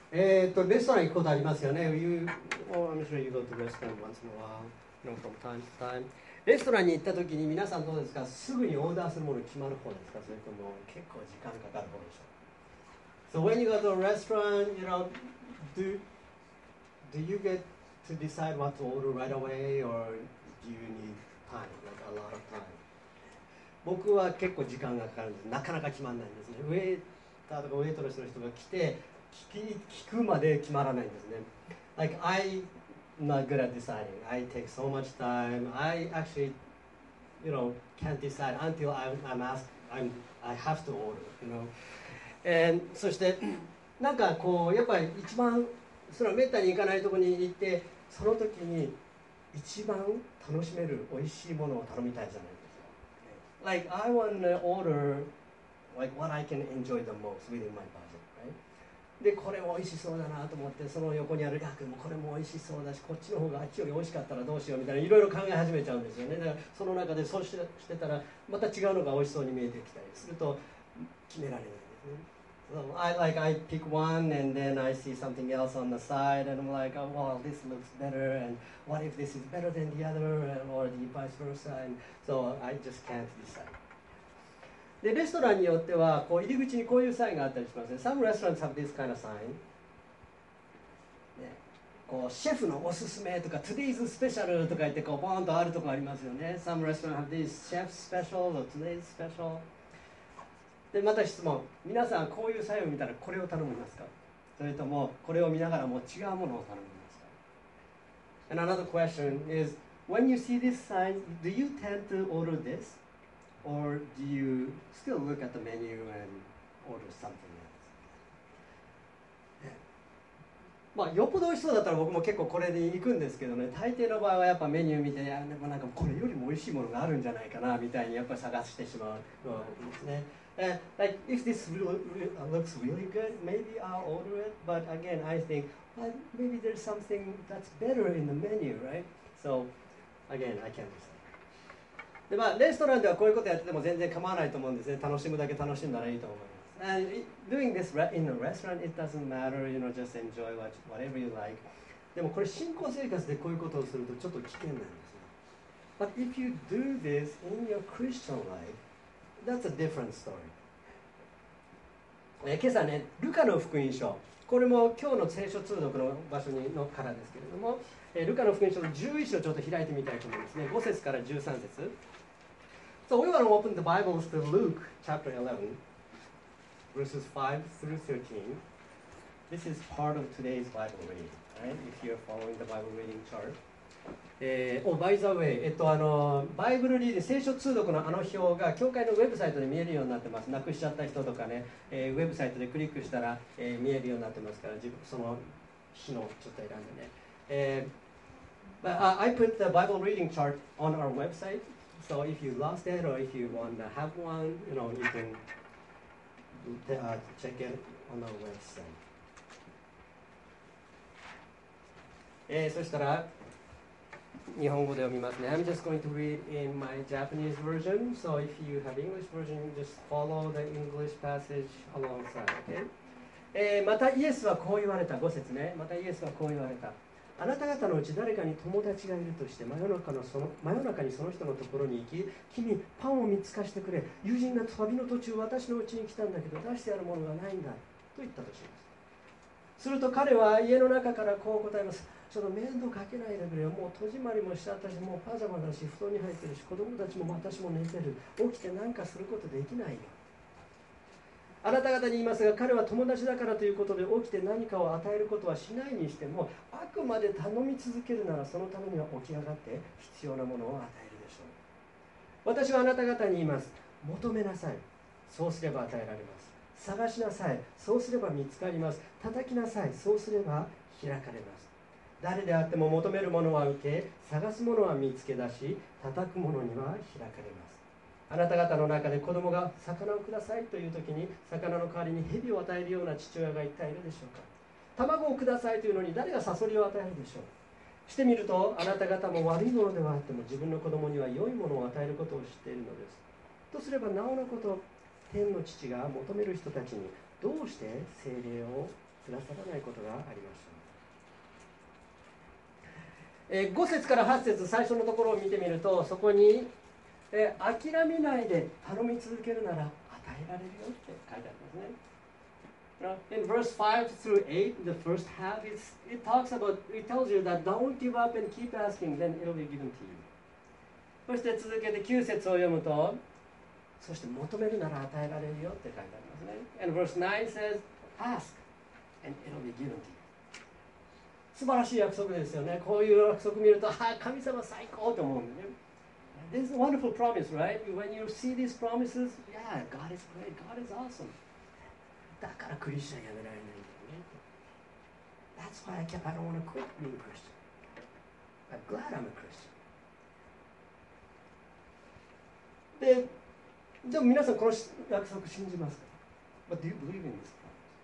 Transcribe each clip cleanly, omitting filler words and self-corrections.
レストラン行くことありますよね。I'm sure you go to restaurant once in a while, from time to time. レストランに行った時に皆さんどうですか？すぐにオーダーするもの決まる方ですか？それとも結構時間かかる方でしょう？ So when you go to a restaurant, do you get to decide what to order right away, or do you need time, like a lot of time? 僕は結構時間がかかるんです。なかなか決まらないんですね。ウェイターとかウェイトレスの人が来て聞くまで決まらないんですね。Like I'm not good at deciding. I take so much time. I actually, can't decide until I'm asked. I have to order. そしてなんかこうやっぱり一番それはめったに行かないところに行ってその時に一番楽しめる美味しいものを頼みたいじゃないですか。Like I want to order like what I can enjoy the most within my budget, right? でこれも美味しそうだなと思ってその横にあるこれも美味しそうだしこっちの方があっちより美味しかったらどうしようみたいないろいろ考え始めちゃうんですよね。だからその中でそうしてたらまた違うのが美味しそうに見えてきたりすると決められないんですね。So I pick one and then I see something else on the side and I'm like, oh, well, this looks better and what if this is better than the other or the vice versa, and so I just can't decide. でレストランによってはこう入り口にこういうサインがあったりしますね。Some restaurants have this kind of sign、ね、こうシェフのおすすめとか Today's special とか言ってこうボーンとあるとこありますよね。Some restaurants have this chef special or Today's special。でまた質問、皆さんこういうサインを見たらこれを頼みますか？それともこれを見ながらも違うものを頼みますか？ And another question is, when you see this sign, do you tend to order this? Or do you still look at the menu and order something else? よっぽど美味しそうだったら僕も結構これで行くんですけどね、大抵の場合はやっぱメニュー見て、でもなんかこれよりも美味しいものがあるんじゃないかなみたいにやっぱり探してしまうですね。Like if this looks really good, maybe I'll order it. But again, I think, well, maybe there's something that's better in the menu, right? So again, I can't decide. でレストランではこういうことやってても全然構わないと思うんですね。楽しむだけ楽しんだらいいと思います。And doing this in a restaurant, it doesn't matter, just enjoy whatever you like. でもこれ信仰生活でこういうことをするとちょっと危険なんですね。But if you do this in your Christian life, that's a different story. 今朝ね、ルカの福音書、これも今日の聖書通読の場所のからですけれども、ルカの福音書の11章をちょっと開いてみたいと思いますね。5節から13節。So we want to open the Bibles to Luke chapter 11, verses 5 through 13. This is part of today's Bible reading, right? If you're following the Bible reading chart. By the way、バイブルリーディング、聖書通読のあの表が教会のウェブサイトで見えるようになってます。なくしちゃった人とかね、ウェブサイトでクリックしたら、見えるようになってますから、その日のちょっと選んでね。But I put the Bible reading chart on our website, so if you lost it or if you want to have one, you can check it on our website. そしたら日本語で読みますね。I'm just going to read in my Japanese version. So if you have English version, just follow the English passage alongside, okay? またイエスはこう言われた。5節ね。またイエスはこう言われた。あなた方のうち誰かに友達がいるとして真夜中にその人のところに行き、君パンを3つ貸してくれ。友人が旅の途中私のうちに来たんだけど出してあるものがないんだと言ったとします。すると彼は家の中からこう答えます。ちょっと面倒かけないでくれよ。もう戸締まりもしちゃったし、もうパジャマだし、布団に入ってるし、子供たちも私も寝てる。起きて何かすることできないよ。あなた方に言いますが、彼は友達だからということで起きて何かを与えることはしないにしても、あくまで頼み続けるならそのためには起き上がって必要なものを与えるでしょう。私はあなた方に言います。求めなさい。そうすれば与えられます。探しなさい。そうすれば見つかります。叩きなさい。そうすれば開かれます。誰であっても求めるものは受け、探すものは見つけ出し、叩くものには開かれます。あなた方の中で子供が魚をくださいという時に、魚の代わりに蛇を与えるような父親が一体いるでしょうか。卵をくださいというのに誰がサソリを与えるでしょう。してみると、あなた方も悪いものではあっても自分の子供には良いものを与えることを知っているのです。とすればなおのこと、天の父が求める人たちにどうして聖霊をくださらないことがありました。5節から8節最初のところを見てみると、そこに、諦めないで頼み続けるなら与えられるよって書いてありますね。In verse 5 through 8, the first half, it tells you that don't give up and keep asking, then it'll be given to you. そして続けて9節を読むと、そして求めるなら与えられるよって書いてありますね。And verse 9 says, ask, and it'll be given to you. 素晴らしい約束ですよね。こういう約束見ると、神様最高と思うんでね。This is a wonderful promise, right? When you see these promises, yeah, God is great, God is awesome. だからクリスチャンやめられないんだよね。That's why I don't want to quit being a Christian. I'm glad I'm a Christian. でも皆さんこの約束信じますか？ But do you believe in this promise?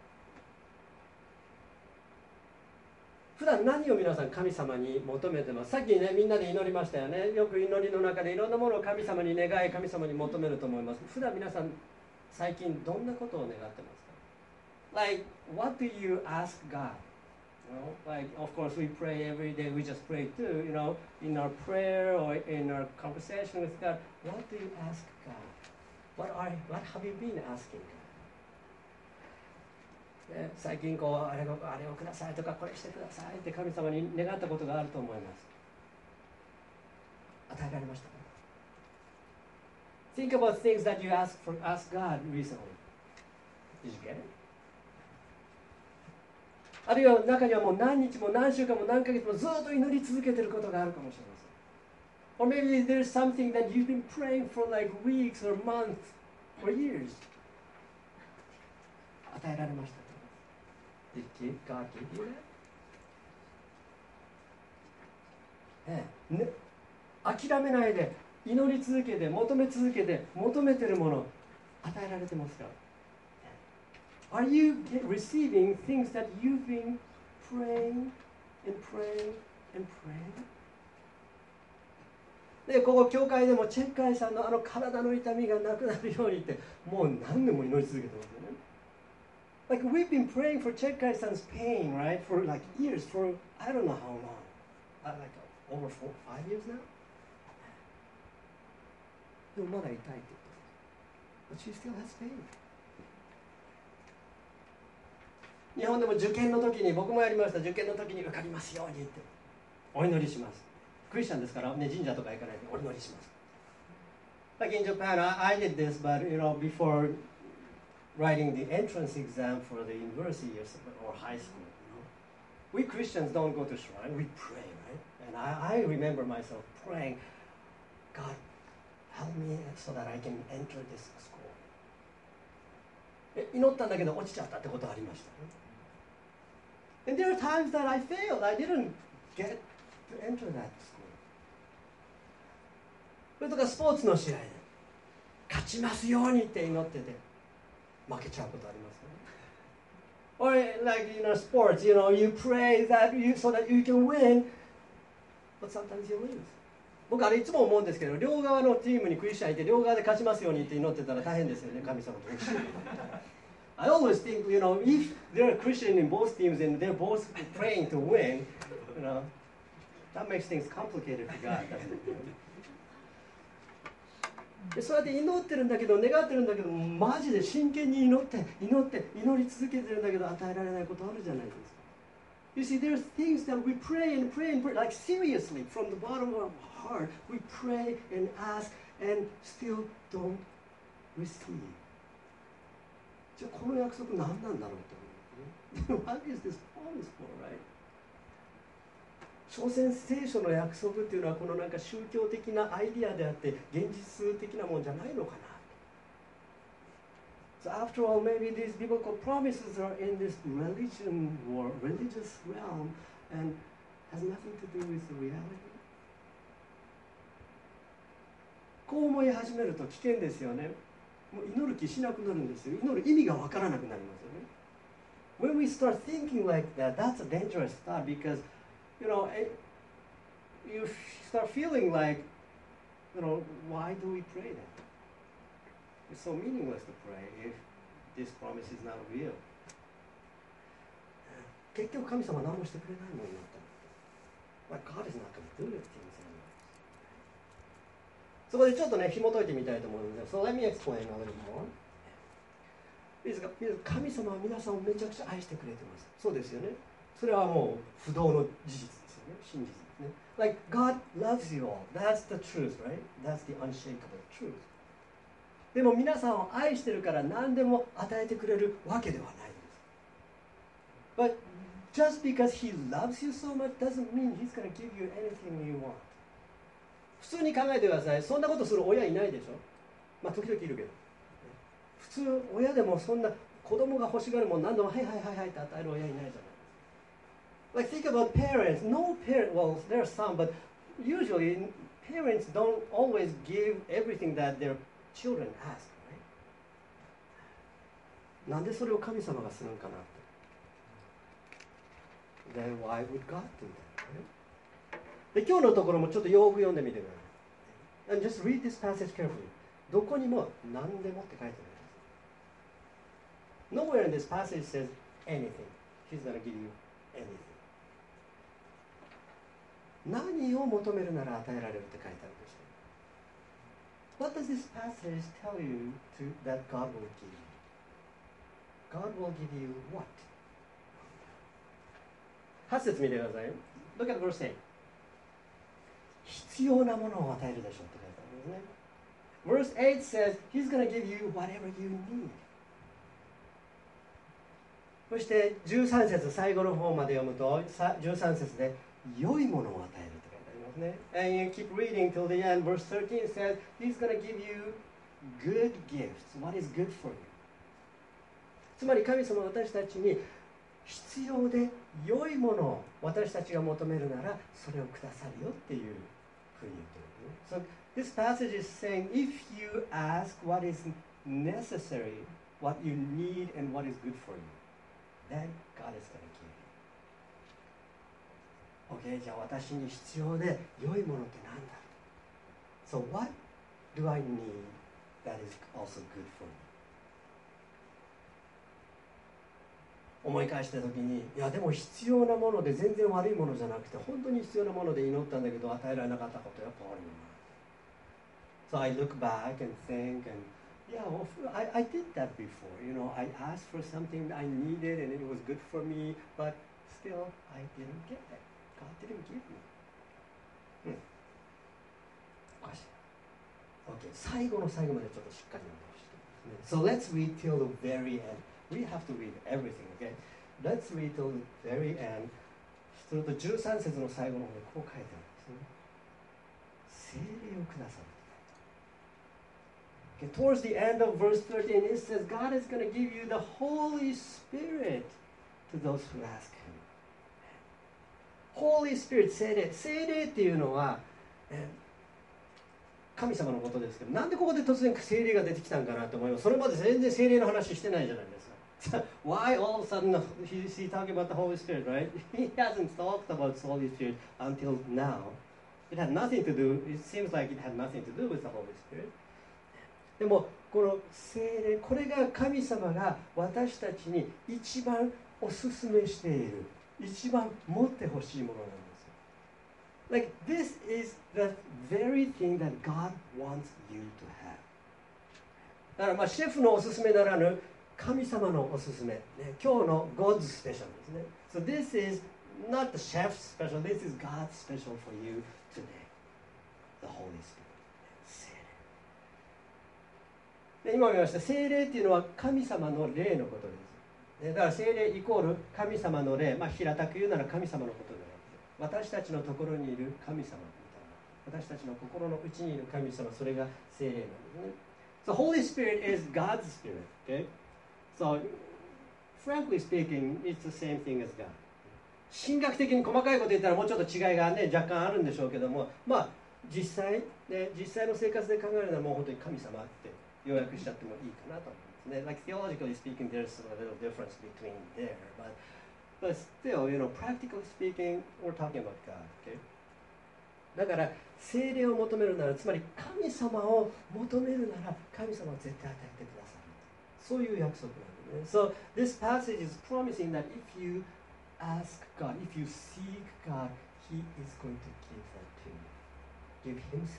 普段何を皆さん神様に求めてます？さっきねみんなで祈りましたよね。よく祈りの中でいろんなものを神様に願い、神様に求めると思います。普段皆さん最近どんなことを願ってますか？ Like, what do you ask God? You know, like, of course, we pray every day. We just pray too. You know, in our prayer or in our conversation with God, what do you ask God? What have you been asking God? ね、最近こうあれをくださいとかこれしてくださいって神様に願ったことがあると思います。与えられましたか？ Think about things that you ask God recently. Did you get it? あるいは中にはもう何日も何週間も何ヶ月もずっと祈り続けていることがあるかもしれません。Or maybe there's something that you've been praying for like weeks or months or years. 与えられましたか？ Did God give you that? ね、諦めないで祈り続けて求め続けて求めているもの与えられてますか？Are you receiving things that you've been praying and praying and praying? で、ここ教会でもチェッカイさんの体の痛みがなくなるようにってもう何年も祈り続けてますよね。Like we've been praying for Chekkai-san's pain, right? For like years, for I don't know how long. Like over 5 years now? でもまだ痛いって言ってます。But she still has pain. 日本でも受験の時に僕もやりました。受験の時に受かりますようにってお祈りします。クリスチャンですからね、神社とか行かないでお祈りします。Like in Japan, I did this, but you know, before writing the entrance exam for the university or high school, you know, we Christians don't go to shrine, we pray, right? And I remember myself praying, God, help me so that I can enter this school. 祈ったんだけど落ちちゃったってことありましたね。And there are times that I failed. I didn't get to enter that school. それとかスポーツの試合で勝ちますようにって祈ってて負けちゃうことありますよね。Or like sports, you pray so that you can win, but sometimes you lose. 僕いつも思うんですけど、両側のチームにクリスチャンいて両側で勝ちますようにって祈ってたら大変ですよね、神様と。I always think, if there are Christians in both teams and they're both praying to win, that makes things complicated for God, doesn't it? そうやって祈ってるんだけど、願ってるんだけど、マジで真剣に祈り続けてるんだけど与えられないことあるじゃないですか。You see, there's things that we pray and pray and pray, like seriously, from the bottom of our heart, we pray and ask and still don't receive. じゃあこの約束何なんだろうと思う。What is this promise for, right? 所詮聖書の約束っていうのはこのなんか宗教的なアイディアであって現実的なもんじゃないのかな。So after all, maybe these biblical promises are in this religion or religious realm and has nothing to do with the reality. こう思い始めると危険ですよね。もう祈る気しなくなるんですよ。祈る意味がわからなくなりますよね。When we start thinking like that, that's a dangerous thought because, you start feeling like, why do we pray that? It's so meaningless to pray if this promise is not real. 結局神様は何もしてくれないものになった。But God is not going to do it things anymore. そこでちょっとね紐解いてみたいと思うので、So let me explain a little more. いいですか？神様は皆さんをめちゃくちゃ愛してくれてます。そうですよね。それはもう不動の事実ですよね。真実ですね。Like God loves you all. That's the truth, right? That's the unshakable truth. でも皆さんを愛してるから何でも与えてくれるわけではないんです。But just because He loves you so much doesn't mean He's going to give you anything you want. 普通に考えてください。そんなことする親いないでしょ。まあ時々いるけど。普通親でもそんな子供が欲しがるもの何度もはいはいはいはいって与える親いないじゃない。Like think about parents. No parent, well, there are some, but usually parents don't always give everything that their children ask, right? なんでそれを神様がするんかなって。Then why would God do that? Right? で今日のところもちょっとよく読んでみてください。And just read this passage carefully. どこにも何でもって書いてある。Nowhere in this passage says anything. He's going to give you anything. 何を求めるなら与えられるって書いてあるんですよ。What does this passage tell you that God will give you? God will give you what? 8節見てください。Look at verse 8. 必要なものを与えるでしょうって書いてあるんですね。Verse 8 says, He's going to give you whatever you need. そして13節最後の方まで読むと13節で良いものを与えるって書いてありますね。And you keep reading till the end. Verse 13 says, He's going to give you good gifts. What is good for you? つまり神様は私たちに必要で良いものを私たちが求めるならそれをくださるよっていうふうに言ってるんですね。So this passage is saying, if you ask what is necessary, what you need, and what is good for you, then God is going to give you. Okay, じゃあ私に必要で良いものって何だ？ So what do I need that is also good for me? 思い返した時に、いやでも必要なもので全然悪いものじゃなくて本当に必要なもので祈ったんだけど与えられなかったことやっぱあるよな。So I look back and think and yeah, well, I did that before. You know, I asked for something I needed and it was good for me, but still I didn't get it. God didn't give me. おかしい。Okay, 最後の最後までちょっとしっかり読んでほしいですね。So let's read till the very end. We have to read everything, okay? Let's read till the very end. すると13節の最後の方にこう書いてあるんですね。聖霊をくださる。Okay, towards the end of verse 13, it says God is going to give you the Holy Spirit to those who ask Him. Holy Spirit, 聖霊。聖霊っていうのは、神様のことですけど、なんでここで突然聖霊が出てきたんかなと思います。それまで全然聖霊の話してないじゃないですか。Why all of a sudden he's talking about the Holy Spirit, right? He hasn't talked about the Holy Spirit until now. It had nothing to do, it seems like it had nothing to do with the Holy Spirit. でもこの聖霊、これが神様が私たちに一番おすすめしている、一番持ってほしいものなんですよ。Like this is the very thing that God wants you to have. だからまあシェフのおすすめならぬ神様のおすすめ、ね、今日の God's special ですね。So this is not the chef's special, this is God's special for you today. The Holy Spirit. 今見ました聖霊っていうのは神様の霊のことです。だから聖霊イコール神様の霊、まあ平たく言うなら神様のことではなくて、私たちのところにいる神様みたいな、私たちの心の内にいる神様、それが聖霊なんですね。So Holy Spirit is God's Spirit, okay? So frankly speaking, it's the same thing as God. 神学的に細かいこと言ったらもうちょっと違いがね若干あるんでしょうけども、まあ実際の生活で考えるのはもう本当に神様って要約しちゃってもいいかなと思いますね。Like theologically speaking, there's a little difference between there, but still, you know, practically speaking, we're talking about God, okay? だから聖霊を求めるなら、つまり神様を求めるなら、神様は絶対与えてくださる。そういう約束なんですね。So this passage is promising that if you ask God, if you seek God, He is going to give that to you. Give Himself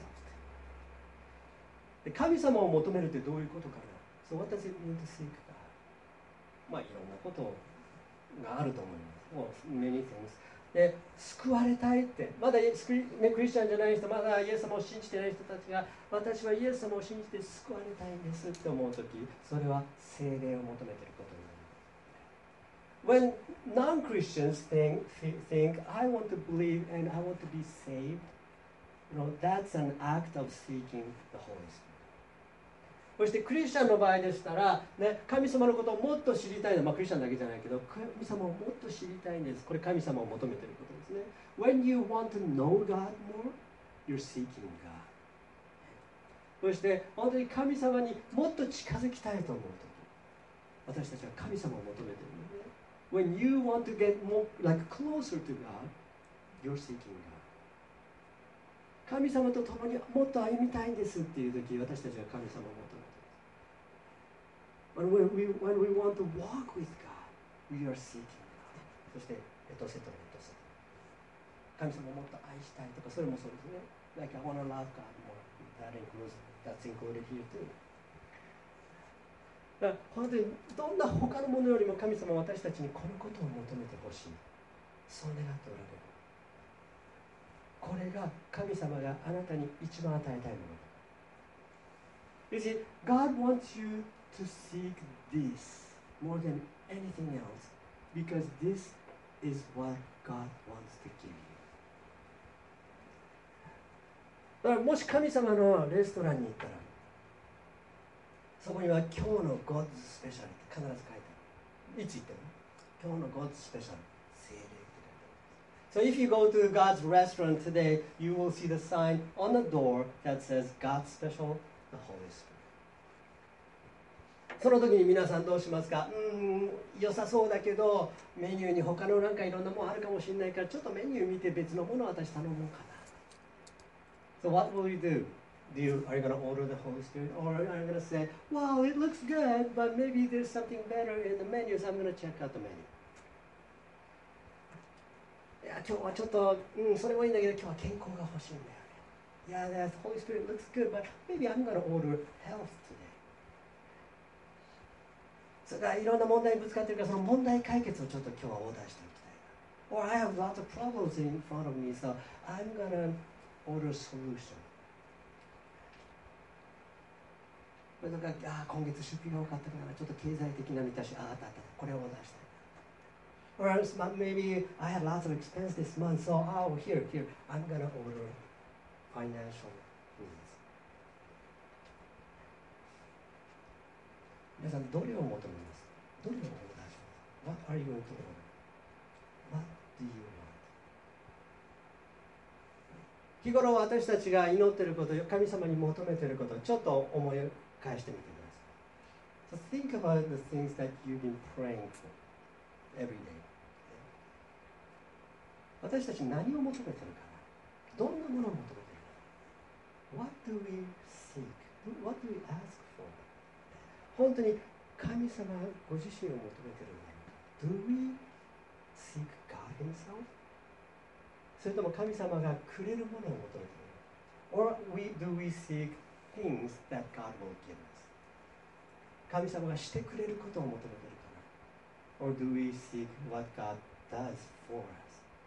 to you.で、神様を求めるってどういうことかな。So what does it mean to seek God? まあいろんなことがあると思います。Well, many things. で、救われたいって、まだクリスチャンじゃない人、まだイエス様を信じてない人たちが、私はイエス様を信じて救われたいんですって思うとき、それは聖霊を求めていることになります。When non-Christians think, I want to believe and I want to be saved, that's an act of seeking the Holy Spirit. そしてクリスチャンの場合でしたら、ね、神様のことをもっと知りたいのは、クリスチャンだけじゃないけど、神様をもっと知りたいんです。これ神様を求めていることですね。When you want to know God more, you're seeking God. そして本当に神様にもっと近づきたいと思うとき、私たちは神様を求めているので、When you want to get more, like closer to God, you're seeking God. 神様と共にもっと歩みたいんですっていうとき、私たちは神様を求めている。When we want to walk with God, we are seeking God. そして、エトセトラ、エトセトラ。神様をもっと愛したいとか、それもそうですね。Like, I want to love God more. That's included here too. だから本当にどんな他のものよりも神様は私たちにこのことを求めてほしい。そう願っておられる。これが神様があなたに一番与えたいもの。You see, God wants you to seek this more than anything else because this is what God wants to give you. だからもし神様のレストランに行ったら、そこには今日の God's Special って必ず書いてある。いつ行っても今日の God's Special 聖霊って書いてある。So if you go to God's restaurant today, you will see the sign on the door that says God's Special, the Holy Spirit. その時に皆さんどうしますか？良さそうだけどメニューに他のなんかいろんなものあるかもしれないからちょっとメニュー見て別のものを私頼もうかな。So what will you do? Are you going to order the Holy Spirit? Or are you going to say, wow, it looks good, but maybe there's something better in the menu, so I'm going to check out the menu. いや、今日はちょっと、それもいいんだけど、今日は健康が欲しいんだよね。Yeah, the Holy Spirit looks good, but maybe I'm going to order health today. それからいろんな問題にぶつかってるから、その問題解決をちょっと今日はオーダーしておきたい。Or I have lots of problems in front of me, so I'm going to order a solution. それとか、今月出費が多かったからちょっと経済的な満たし、あった、これをオーダーしたい。Or else maybe I had lots of expense this month, so here, I'm going to order financial needs. 皆さん、どれを求めます？どれをオーダーします？ What are you going to order? What do you want? 日頃私たちが祈っていること、神様に求めていること、ちょっと思い返してみてください。So think about the things that you've been praying for every day. 私たち何を求めているかな？どんなものを求めているかな？ What do we seek? What do we ask for? 本当に神様ご自身を求めているのだろうか？ Do we seek God Himself? それとも神様がくれるものを求めている？ Or do we seek things that God will give us? 神様がしてくれることを求めているかな？ Or do we seek what God does for us?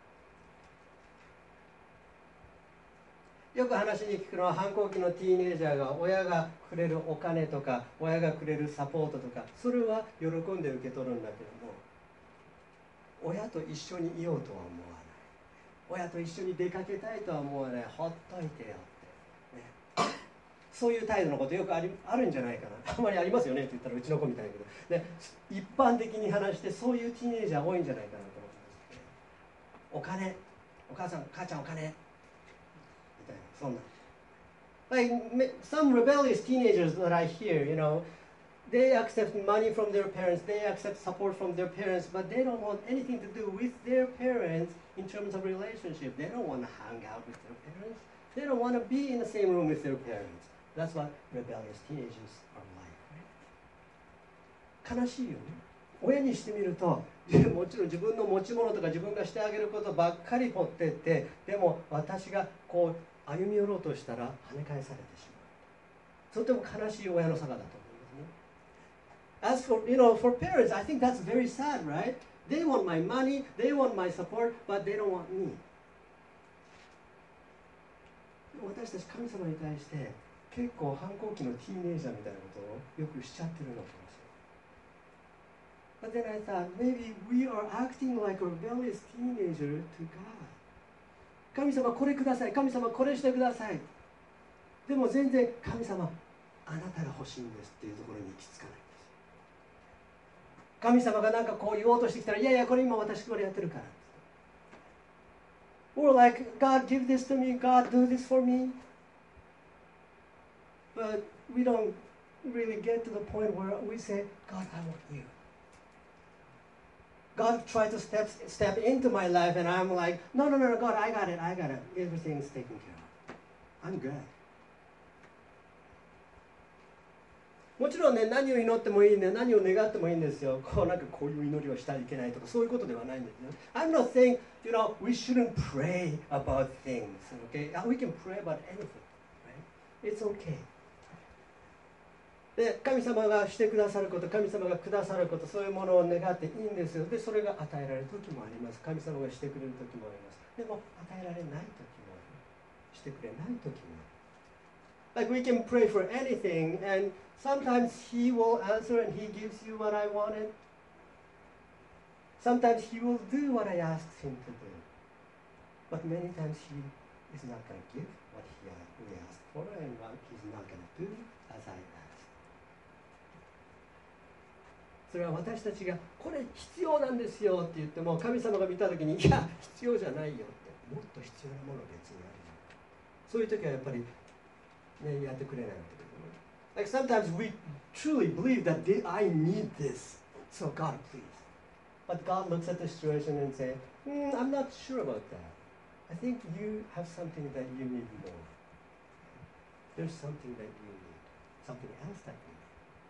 よく話に聞くのは反抗期のティーネイジャーが親がくれるお金とか親がくれるサポートとかそれは喜んで受け取るんだけども親と一緒にいようとは思わない親と一緒に出かけたいとは思わないほっといてよって、ね、そういう態度のことよくあるんじゃないかなあんまりありますよねって言ったらうちの子みたいだけど、ね、一般的に話してそういうティーネイジャー多いんじゃないかなと思ってます、ね、お金お母さん母ちゃんお金そんな Like some rebellious teenagers that I hear, they accept money from their parents, they accept support from their parents, but they don't want anything to do with their parents in terms of relationship. They don't want to hang out with their parents. They don't want to be in the same room with their parents. That's what rebellious teenagers are like, right? 悲しいよね。 親にしてみるともちろん自分の持ち物とか自分がしてあげることばっかり持ってって、でも私がこう歩み寄ろうとしたら跳ね返されてしまう。とても悲しい親の差がだと思いますね。As for, for parents, I think that's very sad, right? They want my money, they want my support, but they don't want me. 私たち神様に対して結構反抗期のティーンエイジャーみたいなことをよくしちゃってるのかもしれない。But then I thought, maybe we are acting like a rebellious teenager to God. 神様これください、神様これしてください。でも全然神様あなたが欲しいんですっていうところに行き着かないんです。神様がなんかこう言おうとしてきたら、いやいやこれ今私これやってるから。Or like, God give this to me, God do this for me. But we don't really get to the point where we say, God, I want you. God tried to step into my life and I'm like, no, God, I got it. Everything's taken care of. I'm good. もちろんね、何を祈ってもいいね、何を願ってもいいんですよ。なんかこういう祈りをしてはいけないとか、そういうことではないんですよ。I'm not saying, we shouldn't pray about things, okay? We can pray about anything, right? It's okay. で、神様がしてくださること、神様がくださること、そういうものを願っていいんですよ。で、それが与えられる時もあります。神様がしてくれる時もあります。でも、与えられない時もある。してくれない時もある。Like we can pray for anything, and sometimes He will answer and He gives you what I wanted. Sometimes He will do what I asked Him to do. But many times He is not going to give what we asked for, and what He's not going to do as I asked.それは私たちがこれ必要なんですよって言っても、神様が見たときに、いや必要じゃないよって、もっと必要なもの別にあるよ。そういう時はやっぱり、ね、やってくれないわけですよね。Like sometimes we truly believe that I need this, so God please. But God looks at the situation and says, I'm not sure about that. I think you have something that you need more. There's something that you need, something else that you need.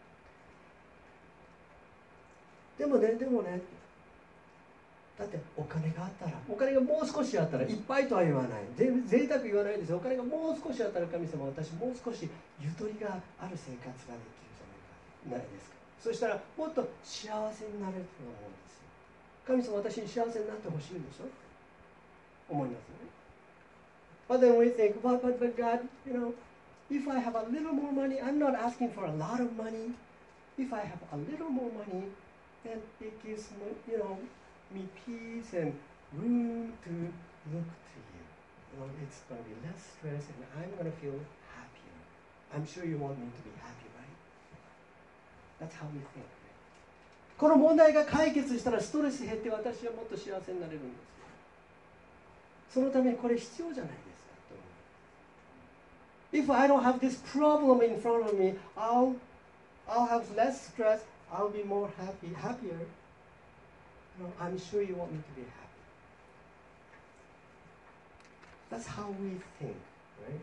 でもね、だってお金があったら、お金がもう少しあったら、いっぱいとは言わない、贅沢言わないですよ。お金がもう少しあったら、神様、私もう少しゆとりがある生活ができるじゃないですか。そしたらもっと幸せになれると思うんですよ。神様、私に幸せになってほしいんでしょって思いますよね。But then we think, but God, if I have a little more money, I'm not asking for a lot of money. If I have a little more money,then it gives me peace and room to look to you. It's going to be less stress and I'm going to feel happier. I'm sure you want me to be happy, right? That's how we think. この問題が解決したらストレス減って私はもっと幸せになれるんですよ。そのためにこれ必要じゃないですかと思う。If I don't have this problem in front of me, I'll have less stress.I'll be more happier. I'm sure you want me to be happy. That's how we think, right?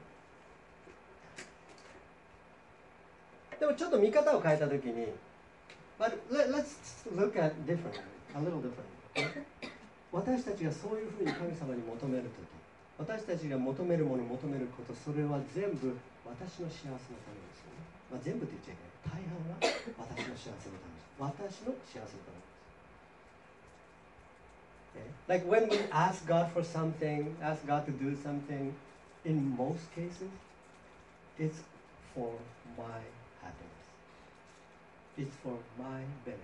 でもちょっと見方を変えたときに、But let's look at differently, a little differently. 私たちがそういうふうに神様に求めるとき、私たちが求めるもの、求めること、それは全部私の幸せのためですよね。全部って言っちゃいけない。大半は私の幸せのためです。私の幸せのためです。Like when we ask God for something, ask God to do something, in most cases, it's for my happiness. It's for my benefit.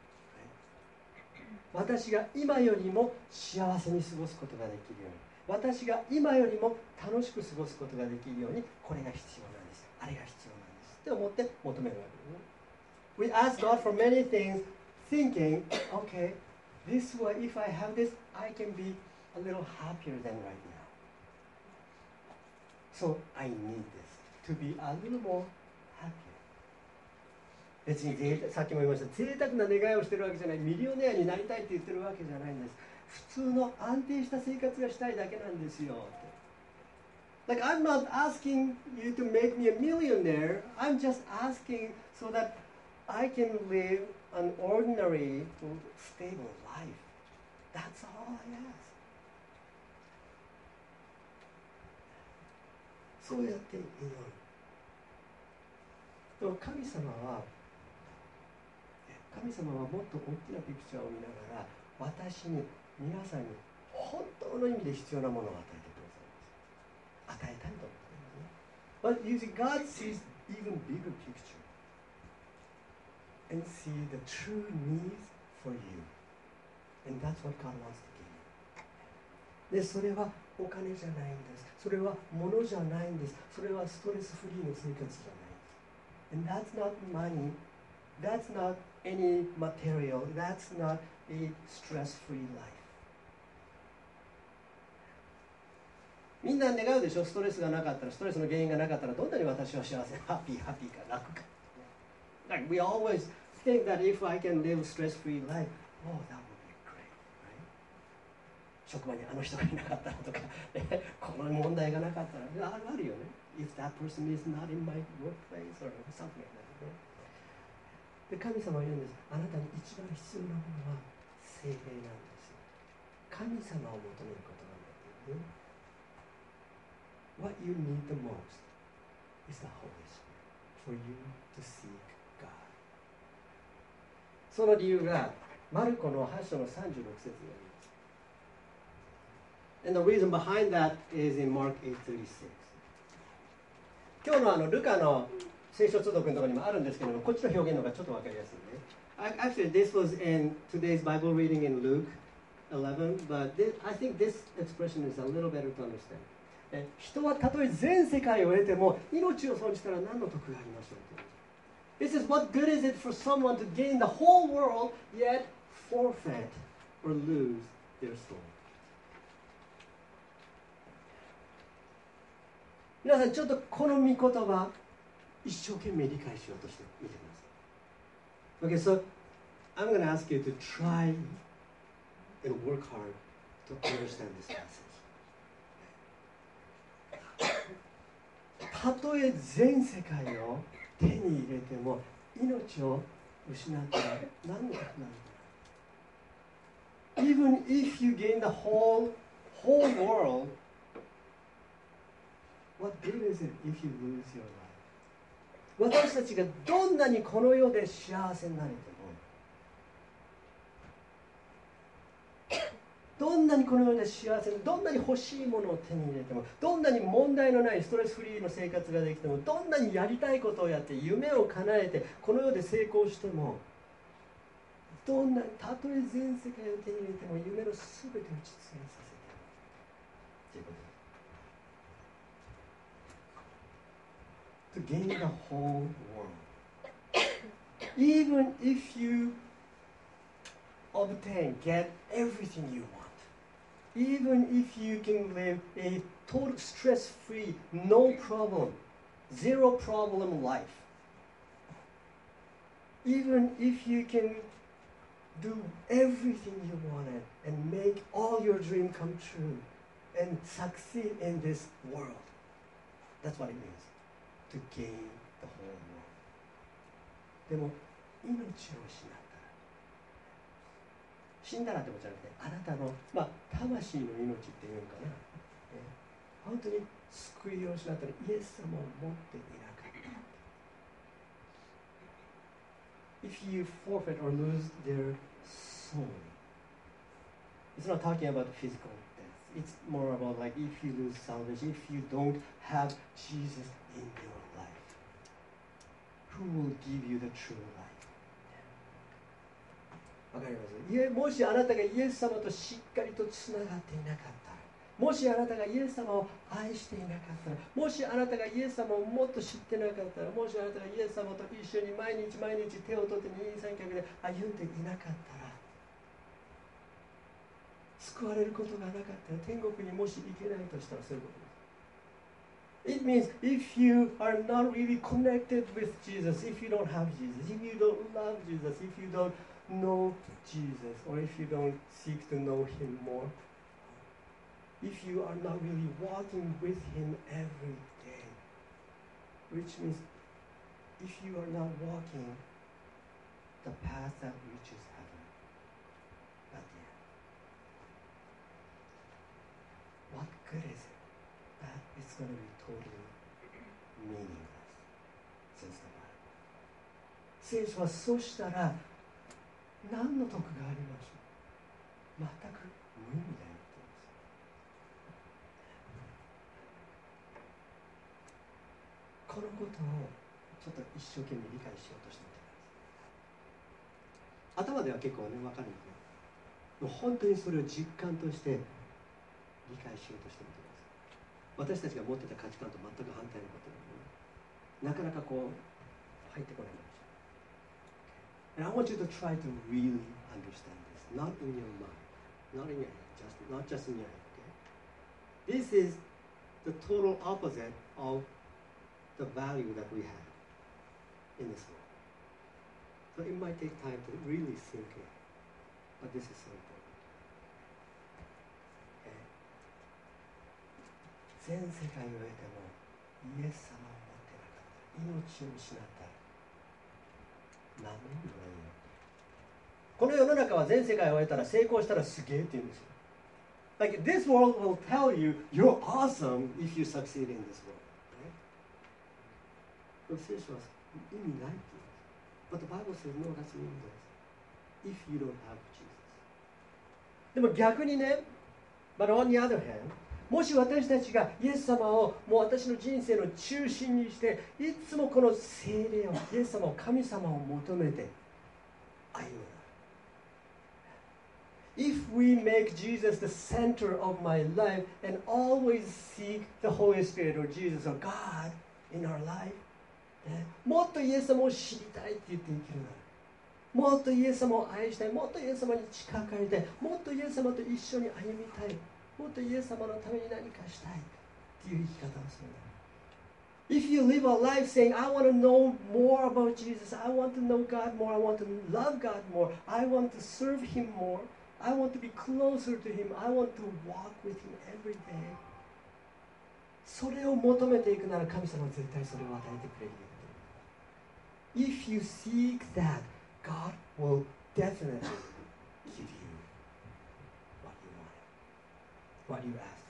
私が今よりも幸せに過ごすことができるように、私が今よりも楽しく過ごすことができるように、これが必要なんです。あれが必要なんですって思って求めるわけですね。We ask God for many things, thinking, okay, this way, if I have this, I can be a little happier than right now. So I need this to be a little more happier. 別にさっきも言いました、贅沢な願いをしてるわけじゃない、ミリオネアになりたいって言ってるわけじゃないんです。普通の安定した生活がしたいだけなんですよ。Like I'm not asking you to make me a millionaire. I'm just asking so that I can live an ordinary, stable life. That's all I ask. そうやって祈る。でも神様はもっと大きなピクチャーを見ながら私に皆さんに本当の意味で必要なものを与えてくださいます。与えたいと思っていますね。But God sees even bigger picture and see the true needs for you. And that's what God wants to give you. で、それはお金じゃないんです。それは物じゃないんです。それはストレスフリーの生活じゃないんです。And that's not money. That's not any material. That's not a stress-free life. みんな願うでしょ。ストレスがなかったら、ストレスの原因がなかったらどんなに私は幸せ、ハッピーか楽か。Like we always think that if I can live stress-free life, oh, that would be great, right? 職場にあの人がいなかったらとか、この問題がなかったら、あるよね。If that person is not in my workplace or something like that. で、神様は言うんです。あなたに一番必要なものは聖霊なんですよ。神様を求めることなんだっていうね。What you need the most is the Holy Spirit for you to seek God. その理由がマルコの8章の36節にあります。And the reason behind that is in Mark 8:36. 今日のルカの聖書通読のところにもあるんですけども、こっちの表現の方がちょっとわかりやすいね。Actually, this was in today's Bible reading in Luke 11, but I think this expression is a little better to understand. 人はたとえ全世界を得ても命を損じたら何の得がありましょう。This is what good is it for someone to gain the whole world yet forfeit or lose their soul. 皆さんちょっとこの御言葉一生懸命理解しようとしてみてください。Okay, so I'm going to ask you to try and work hard to understand this passage. たとえ全世界を手に入れても命を失ったら何の得なのかな。Even if you gain the whole world, what good is it if you lose your life? 私たちがどんなにこの世で幸せになれても、どんなにこの世で幸せで、どんなに欲しいものを手に入れても、どんなに問題のないストレスフリーの生活ができても、どんなにやりたいことをやって夢を叶えてこの世で成功しても、たとえ全世界を手に入れても夢の全てを実現させてということです。To gain the whole world. Even if you get everything you want.Even if you can live a total stress-free, no problem, zero problem life. Even if you can do everything you wanted and make all your dreams come true and succeed in this world. That's what it means, to gain the whole world. でも、命を失ったら死んだらってことじゃなくて、あなたの、魂の命っていうのかな、本当に救いを失ったらイエス様を持っていなかった。If you forfeit or lose their soul, it's not talking about physical death. It's more about like if you lose salvation, if you don't have Jesus in your life, who will give you the true life?わかります。もしあなたがイエス様としっかりとつながっていなかったら、もしあなたがイエス様を愛していなかったら、もしあなたがイエス様をもっと知ってなかったら、もしあなたがイエス様と一緒に毎日手を取って二人三脚で歩んでいなかったら、救われることがなかったら、天国にもし行けないとしたらそういうことです。It means if you are not really connected with Jesus, if you don't have Jesus, if you don't love Jesus, if you don't know Jesus, or if you don't seek to know Him more, if you are not really walking with Him every day, which means if you are not walking the path that reaches heaven at the end. What good is it? That it's going to be totally meaningless, says the Bible. 聖書はそうしたら何の得がありましょう。全く無意味だよって言うんです。このことをちょっと一生懸命理解しようとしてみてください。頭では結構ね分かるんで、もう本当にそれを実感として理解しようとしてみてください。私たちが持ってた価値観と全く反対のことなので、なかなかこう入ってこないかもしれない。And I want you to try to really understand this, not in your mind, not in your head, not just in your head. Okay? This is the total opposite of the value that we have in this world. So it might take time to really sink in, but this is so important. Okay? 全世界を得てもイエス様を持ってなかったら、命を失ったら何の意味もないよ。この世の中は全世界を得たら成功したらすげえって言うんですよ。Like this world will tell you you're awesome if you succeed in this world. 聖書は意味ないって言うんです。But the Bible says no, that's meaningless if you don't have Jesus. でも逆にね、But on the other hand, もし私たちがイエス様をもう私の人生の中心にしていつもこの聖霊をイエス様を神様を求めて歩むなら、If we make Jesus the center of my life and always seek the Holy Spirit or Jesus or God in our life, もっとイエス様を知りたいって言って生きるなら、もっとイエス様を愛したい、もっとイエス様に近づかりたい、もっとイエス様と一緒に歩みたい、もっとイエス様のために何かしたいっていう生き方をするなら、If you live a life saying, I want to know more about Jesus, I want to know God more, I want to love God more, I want to serve Him more, I want to be closer to Him, I want to walk with Him every day. それを求めていくなら神様は絶対それを与えてくれる。If you seek that, God will definitely give you what you want, what you asked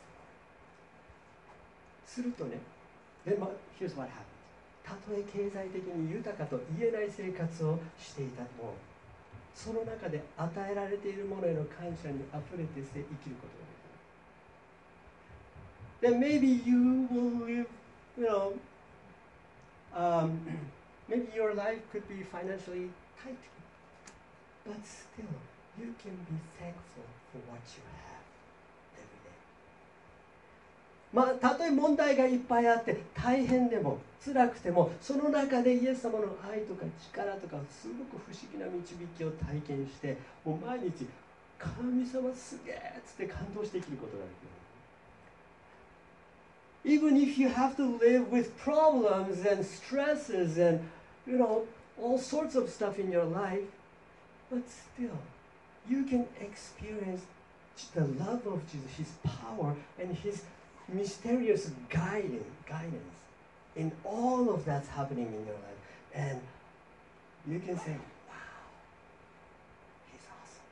for. するとね、Then here's what happens. たとえ経済的に豊かと言えない生活をしていたも、その中で与えられているものへの感謝にあふれて生きることができる。Then maybe you will live, maybe your life could be financially tight, but still, you can be thankful for what you have every day. たとえ問題がいっぱいあって大変でも辛くても、その中でイエス様の愛とか力とかすごく不思議な導きを体験して、もう毎日神様すげえっつって感動して生きることができる。Even if you have to live with problems and stresses and, all sorts of stuff in your life, but still, you can experience the love of Jesus, His power, and His mysterious guidance in all of that's happening in your life. And you can say, wow, He's awesome.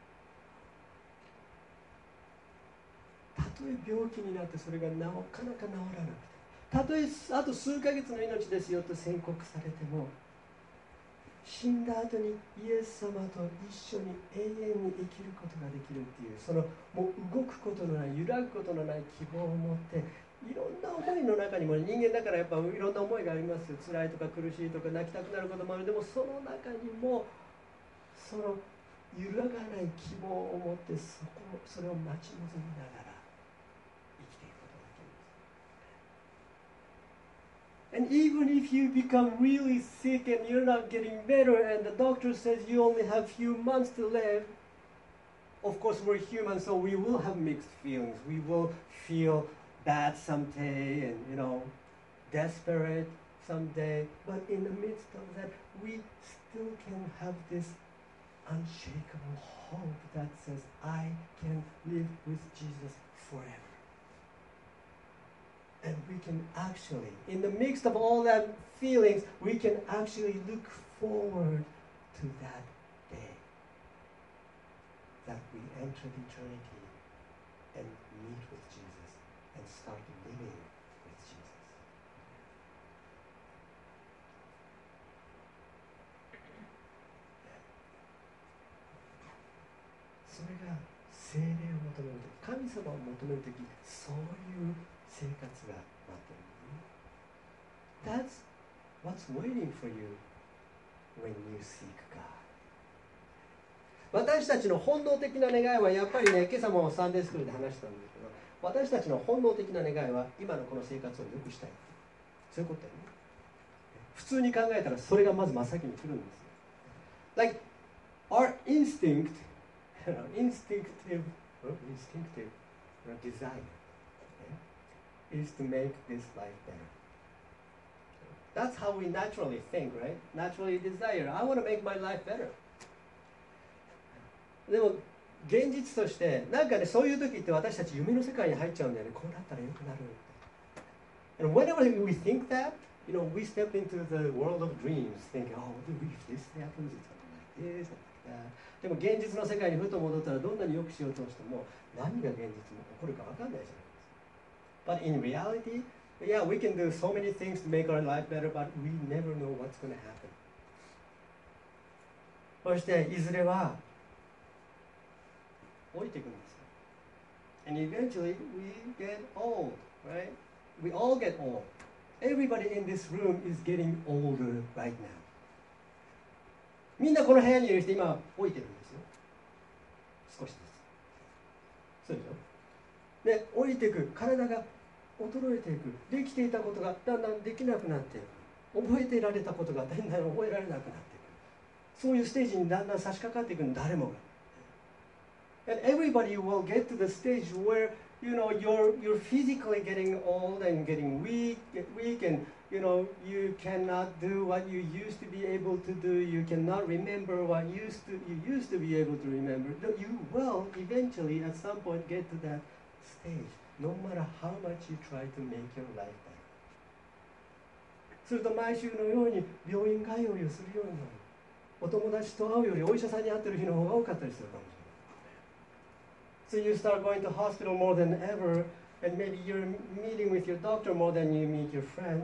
たとえ病気になってそれがなかなか治らなくて、たとえあと数ヶ月の命ですよと宣告されても、死んだ後にイエス様と一緒に永遠に生きることができるっていう、そのもう動くことのない揺らぐことのない希望を持って、いろんな思いの中にも、人間だからやっぱいろんな思いがありますよ。辛いとか苦しいとか泣きたくなることもある。でもその中にもその揺らがない希望を持って、それを待ち望みながら生きていくことができる。And even if you become really sick and you're not getting better and the doctor says you only have few months to live, of course we're human, so we will have mixed feelings. We will feel bad someday and, desperate someday. But in the midst of that, we still can have this unshakable hope that says, I can live with Jesus forever. And we can actually, in the midst of all that feelings, we can actually look forward to to that day that we enter eternity and meet with Jesus and start living with Jesus. それが聖霊を求めるとき、神様を求めるとき、そういう生活が待っている。That's what's waiting for you when you seek God. 私たちの本能的な願いはやっぱりね、今朝もサンデースクールで話したんですけど、私たちの本能的な願いは今のこの生活を良くしたい。そういうことだよね。普通に考えたらそれがまず真っ先に来るんですよ。Like our instinctive desire is to make this life better. That's how we naturally think, right? Naturally desire. I want to make my life better. でも現実としてなんかね、そういう時って私たち夢の世界に入っちゃうんだよね。こうなったら良くなる。And whenever we think that, we step into the world of dreams, thinking, oh, if this happens, it's going to be like this, like that. でも現実の世界にふと戻ったらどんなに良くしようとしても何が現実に起こるか分かんないじゃないですか。But in reality, yeah, we can do so many things to make our life better, but we never know what's going to happen. そしていずれは降りていくんですよ。And eventually we get old, right? We all get old. Everybody in this room is getting older right now. みんなこの部屋にいる人今老いてるんですよ。少しずつ。そうでしょ。で、老いていく、体が衰えていく、できていたことがだんだんできなくなっていく、覚えていられたことがだんだん覚えられなくなっていく、そういうステージにだんだん差し掛かっていくの、誰もが。And everybody will get to the stage where you're physically getting old and getting weak, and you cannot do what you used to be able to do. You cannot remember what you used to be able to remember. You will eventually at some point get to that stage, no matter how much you try to make your life better. すると毎週のように病院通いをするようになる。お友達と会うよりお医者さんに会ってる日の方が多かったりするかもしれない。So you start going to hospital more than ever, and maybe you're meeting with your doctor more than you meet your friend.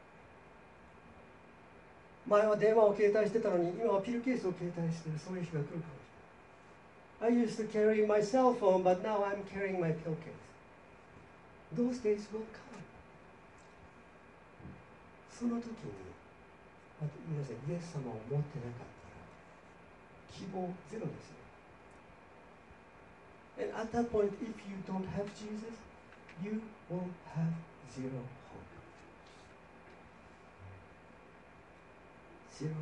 前は電話を携帯してたのに、今はピルケースを携帯している、そういう日が来るかもしれない。I used to carry my cell phone, but now I'm carrying my pill case. Those days will come. その時に、皆さん、イエス様を持ってなかったら、希望ゼロですよ。And at that point, if you don't have Jesus, you will have zero hope. Zero hope.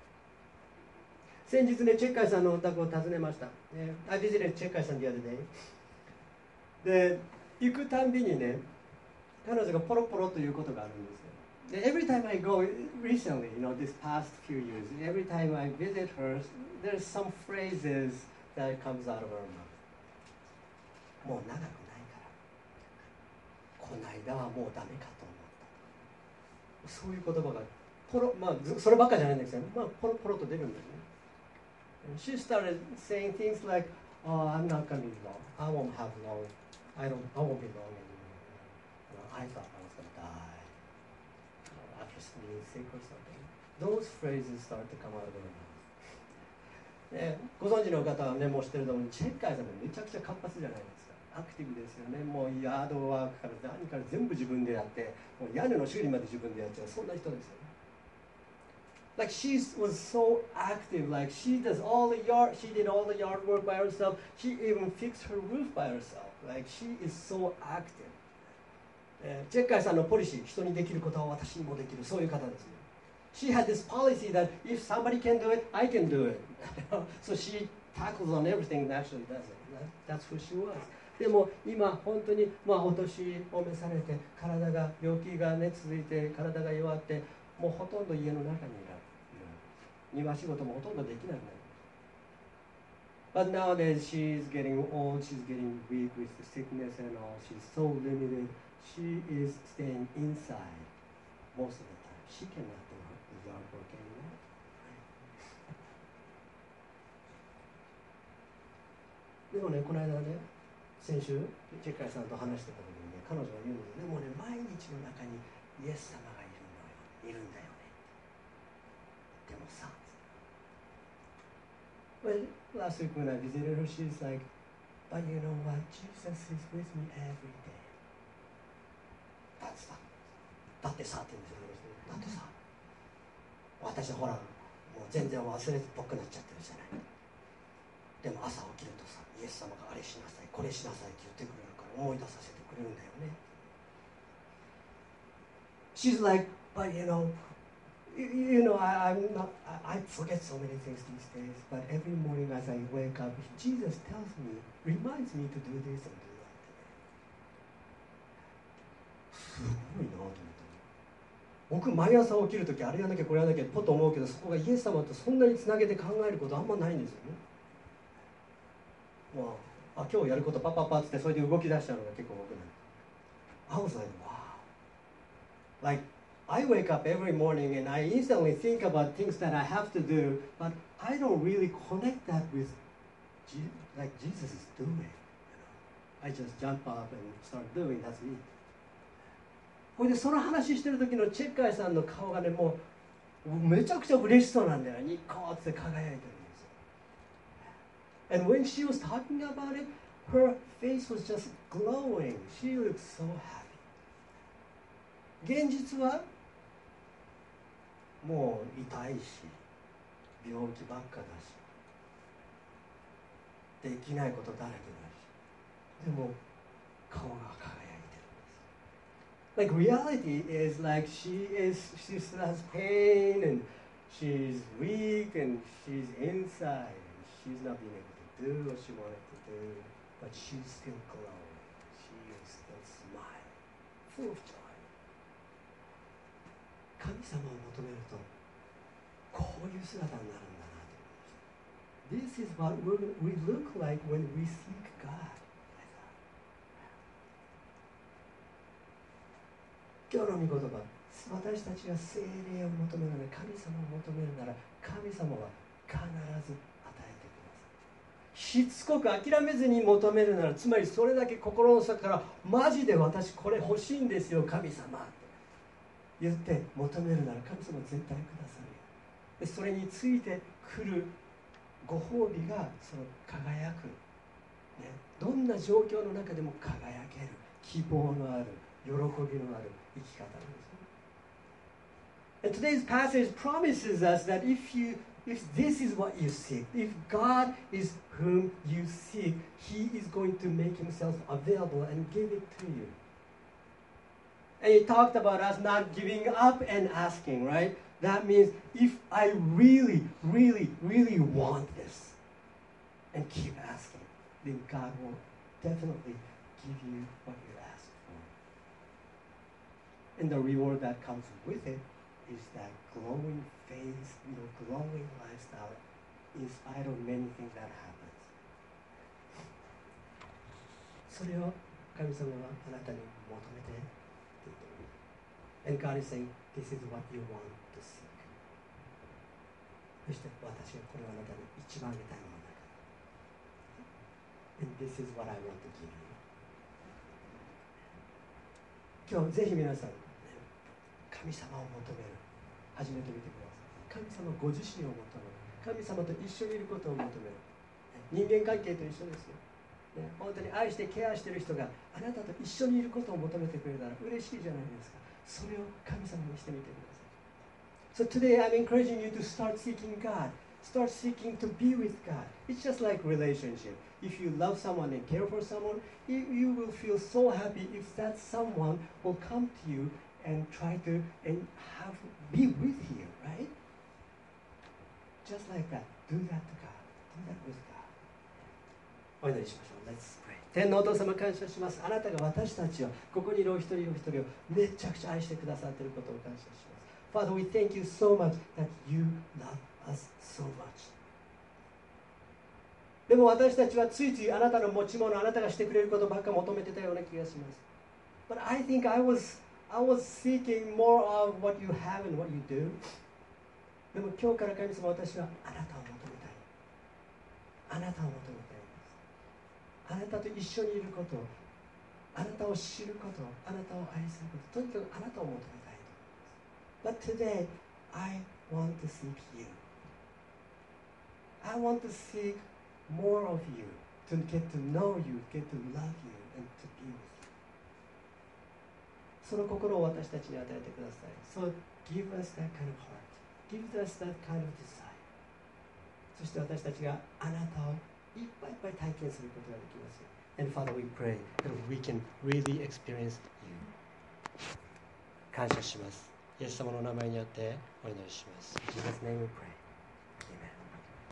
先日ね、チェッカイさんのお宅を訪ねました。I visited チェッカイさんthe other day. で、行くたんびにね、彼女がポロポロということがあるんですよ。で、every time I go recently, this past few years, every time I visit her, there's some phrases that comes out of her mouth. もう長くないから、この間はもうダメかと思った。そういう言葉がそればっかじゃないんですよね。ポロポロと出るんですね。She started saying things like, "Oh, I'm not going to be long. I won't have long. I won't be long anymore. I thought I was going to die after being sick or something." Those phrases start to come out of her mouth. ご存知の方はね、もう知ってると思う。チェッカーさんめちゃくちゃ活発じゃないですか。アクティブですよね。もうヤードワークから何から全部自分でやって、もう屋根の修理まで自分でやっちゃう、そんな人ですよね。Like she was so active, like she did all the yard work by herself. She even fixed her roof by herself. Like she is so active. チェッカーさんのポリシー、人にできることは私にもできる、そういう方ですね。She had this policy that if somebody can do it, I can do it. So she tackles on everything and actually does it. That's who she was. でも今本当にお年を召されて、体が病気がね続いて、体が弱って、もうほとんど家の中にいる。庭仕事もほとんどできなくなる。But nowadays she's getting old, she's getting weak with the sickness and all. She's so limited. She is staying inside most of the time. She cannot do the yard work anymore. でもね、この間ね、先週チェッカーさんと話してた時にね、彼女が言うんですよね、もうね、毎日の中にイエス様がいるんだよね。でもさ、Well, last week when I visited her, she's like, but you know what? Jesus is with me every day. だってさ、だってさって言うんですよね。だってさ、私ほら、もう全然忘れてっぽくなっちゃってるじゃない。でも朝起きるとさ、イエス様があれしなさい、これしなさいって言ってくれるから思い出させてくれるんだよね。She's like, but you know, I forget so many things these days, but every morning as I wake up, Jesus tells me, reminds me to do this and do that. すごいなと思った。僕、毎朝起きるとき、あれやんなきゃこれやんなきゃポッと思うけど、そこがイエス様とそんなにつなげて考えることあんまないんですよね。まあ、今日やることパッパッパッってそれで動き出したのが結構多くなる。I was like, wow. Like, I wake up every morning and I instantly think about things that I have to do, but I don't really connect that with like Jesus is doing. I just jump up and start doing, that's it. これでその話してる時のチェッカーさんの顔がね、もうめちゃくちゃ嬉しそうなんだよ。ニコって輝いてるんですよ。And when she was talking about it, her face was just glowing. She looked so happy. 現実はもう痛いし、病気ばっかだし、できないことだらけだし、でも顔が輝いてる。Like reality is like she still has pain and she's weak and she's inside and she's not being able to do what she wanted to do, but she's still glowing. She is still smiling, full of joy. 神様を求めるとこういう姿になるんだなと思いました。This is what we look like when we seek God. 今日の御言葉、私たちが聖霊を求めるなら、神様を求めるなら、神様は必ず与えてください。しつこく諦めずに求めるなら、つまりそれだけ心の底からマジで私これ欲しいんですよ神様って言って求めるなら、神様絶対くださるよ。でそれについてくるご褒美がその輝く、ね、どんな状況の中でも輝ける希望のある喜びのある生き方なんですね。And today's passage promises us that if this is what you seek, if God is whom you seek, He is going to make Himself available and give it to you. And He talked about us not giving up and asking, right? That means if I really, really, really want this and keep asking, then God will definitely give you what you ask for. And the reward that comes with it is that glowing face, glowing lifestyle in spite of many things that happens. それを神様はあなたに求めている。And God is saying, this is what you want to seek. そして私がこれをあなたに一番あげたいものだから。And this is what I want to give you. 今日ぜひ皆さん、神様を求める。始めてみてください。神様ご自身を求める。神様と一緒にいることを求める。人間関係と一緒ですよ。本当に愛してケアしている人があなたと一緒にいることを求めてくれたら嬉しいじゃないですか。それを神様にしてみてください。So today I'm encouraging you to start seeking God. Start seeking to be with God. It's just like relationship. If you love someone and care for someone, you will feel so happy if that someone will come to you and try to be with you, right? Just like that. Do that to God. Do that with God. お祈りしましょう。Let's pray. 天のお父様感謝します。あなたが私たちを、ここにいるお一人お一人をめちゃくちゃ愛してくださっていることを感謝します。Father, we thank you so much that you love us so much. でも私たちはついついあなたの持ち物、あなたがしてくれることばっか求めてたような気がします。But I think I was seeking more of what you have and what you do. でも今日から神様、私はあなたを求めたい。あなたを求めたいんです。 たと一緒にいること、あなたを知ること、あなたを愛すること、とにかくあなたを求めたいと思います。But today, I want to seek you. I want to seek more of you, to get to know you, get to love you, and to be with you. その心を私たちに与えてください。So give us that kind of heart. Give us that kind of desire. そして私たちがあなたをいっぱいいっぱい体験することができますよ。And Father, we pray that we can really experience you. 感謝します。イエス様の名前によってお祈りします。In Jesus' name we pray.